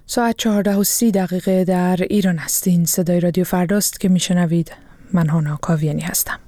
ساعت 14:30 در ایران هستین. صدای رادیو فرداست که میشنوید. من هانا کاویانی هستم.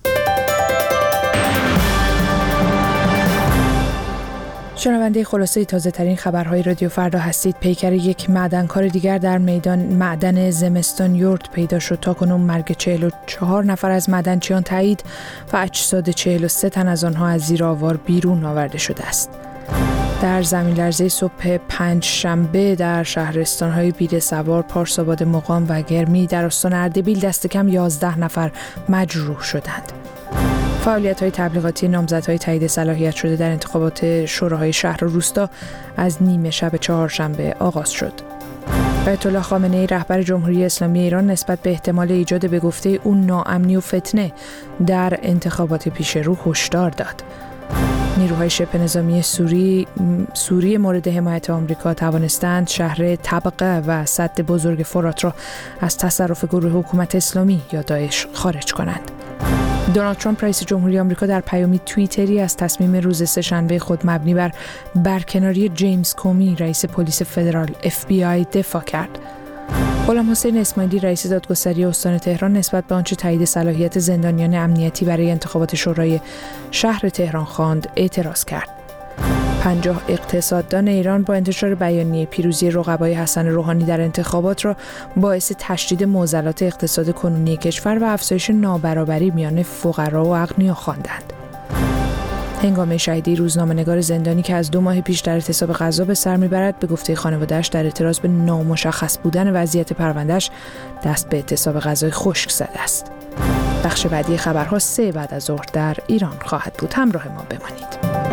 شنونده خلاصه تازه ترین خبرهای رادیو فردا هستید. پیکر یک معدنکار دیگر در میدان معدن زمستان یورت پیدا شد. تاکنون مرگ 44 نفر از معدنچیان تایید و اجساد 43 تن از آنها از زیر آوار بیرون آورده شده است. در زمین لرزه صبح پنجشنبه در شهرستان‌های بیره‌سوار، پارساباد، مقام و گرمی در استان اردبیل دست کم 11 نفر مجروح شدند. فعالیت‌های تبلیغاتی نامزدهای تایید صلاحیت شده در انتخابات شوراهای شهر و روستا از نیمه شب چهارشنبه آغاز شد. آیت الله خامنه‌ای رهبر جمهوری اسلامی ایران نسبت به احتمال ایجاد به گفته او ناامنی و فتنه در انتخابات پیش رو هشدار داد. نیروهای شبه نظامی سوری مورد حمایت آمریکا توانستند شهر طبقه و سد بزرگ فرات را از تصرف گروه حکومت اسلامی یا داعش خارج کنند. دونالد ترامپ رئیس جمهوری آمریکا در پیامی توییتری از تصمیم روز سه‌شنبه خود مبنی بر برکناری جیمز کومی رئیس پلیس فدرال FBI دفاع کرد. غلام حسین اسماعیلی رئیس دادگستری استان تهران نسبت به آنچه تایید صلاحیت زندانیان امنیتی برای انتخابات شورای شهر تهران خواند اعتراض کرد. 50 اقتصاددان ایران با انتشار بیانیه پیروزی رقبای حسن روحانی در انتخابات را باعث تشدید معضلات اقتصاد کنونی کشور و افزایش نابرابری میان فقرا و اغنیا خواندند. هنگام شهیدی روزنامه‌نگار زندانی که از 2 ماه پیش در اعتصاب غذا به سر میبرد، به گفته خانواده‌اش در اعتراض به نامشخص بودن وضعیت پرونده‌اش دست به اعتصاب غذای خشک زده است. بخش بعدی خبرها 3 بعد از ظهر در ایران خواهد بود. همراه ما بمانید.